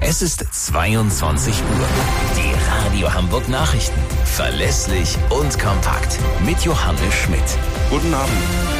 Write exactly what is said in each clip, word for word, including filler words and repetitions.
Es ist zweiundzwanzig Uhr. Die Radio Hamburg Nachrichten. Verlässlich und kompakt. Mit Johannes Schmidt. Guten Abend.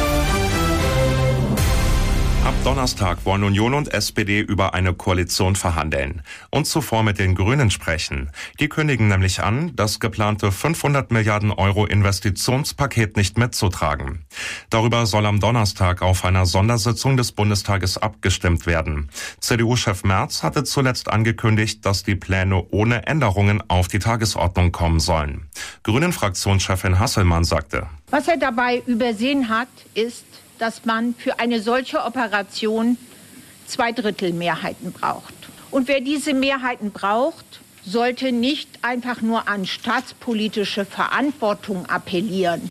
Ab Donnerstag wollen Union und S P D über eine Koalition verhandeln und zuvor mit den Grünen sprechen. Die kündigen nämlich an, das geplante fünfhundert Milliarden Euro Investitionspaket nicht mitzutragen. Darüber soll am Donnerstag auf einer Sondersitzung des Bundestages abgestimmt werden. C D U-Chef Merz hatte zuletzt angekündigt, dass die Pläne ohne Änderungen auf die Tagesordnung kommen sollen. Grünen-Fraktionschefin Hasselmann sagte: Was er dabei übersehen hat, ist, dass man für eine solche Operation Zweidrittelmehrheiten braucht. Und wer diese Mehrheiten braucht, sollte nicht einfach nur an staatspolitische Verantwortung appellieren.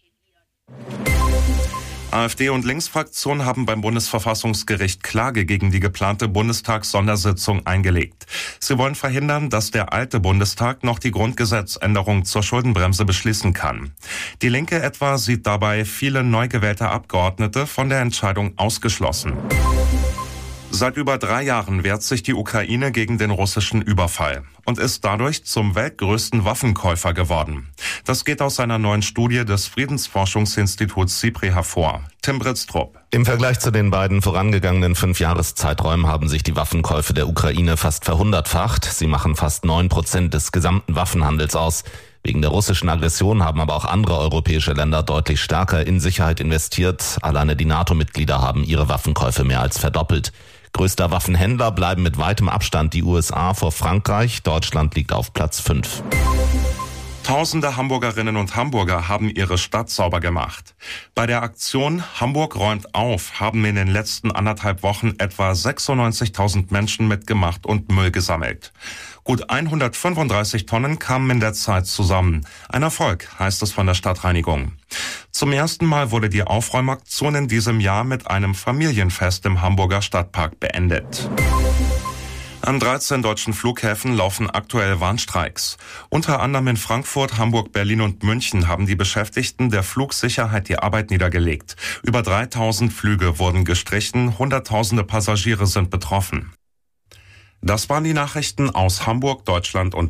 AfD und Linksfraktion haben beim Bundesverfassungsgericht Klage gegen die geplante Bundestagssondersitzung eingelegt. Sie wollen verhindern, dass der alte Bundestag noch die Grundgesetzänderung zur Schuldenbremse beschließen kann. Die Linke etwa sieht dabei viele neu gewählte Abgeordnete von der Entscheidung ausgeschlossen. Seit über drei Jahren wehrt sich die Ukraine gegen den russischen Überfall und ist dadurch zum weltgrößten Waffenkäufer geworden. Das geht aus einer neuen Studie des Friedensforschungsinstituts SIPRI hervor. Tim Britztrup. Im Vergleich zu den beiden vorangegangenen Fünfjahreszeiträumen haben sich die Waffenkäufe der Ukraine fast verhundertfacht. Sie machen fast neun Prozent des gesamten Waffenhandels aus. Wegen der russischen Aggression haben aber auch andere europäische Länder deutlich stärker in Sicherheit investiert. Alleine die NATO-Mitglieder haben ihre Waffenkäufe mehr als verdoppelt. Größter Waffenhändler bleiben mit weitem Abstand die U S A vor Frankreich. Deutschland liegt auf Platz fünf. Tausende Hamburgerinnen und Hamburger haben ihre Stadt sauber gemacht. Bei der Aktion Hamburg räumt auf haben in den letzten anderthalb Wochen etwa sechsundneunzigtausend Menschen mitgemacht und Müll gesammelt. Gut hundertfünfunddreißig Tonnen kamen in der Zeit zusammen. Ein Erfolg, heißt es von der Stadtreinigung. Zum ersten Mal wurde die Aufräumaktion in diesem Jahr mit einem Familienfest im Hamburger Stadtpark beendet. An dreizehn deutschen Flughäfen laufen aktuell Warnstreiks. Unter anderem in Frankfurt, Hamburg, Berlin und München haben die Beschäftigten der Flugsicherheit die Arbeit niedergelegt. Über dreitausend Flüge wurden gestrichen, Hunderttausende Passagiere sind betroffen. Das waren die Nachrichten aus Hamburg, Deutschland und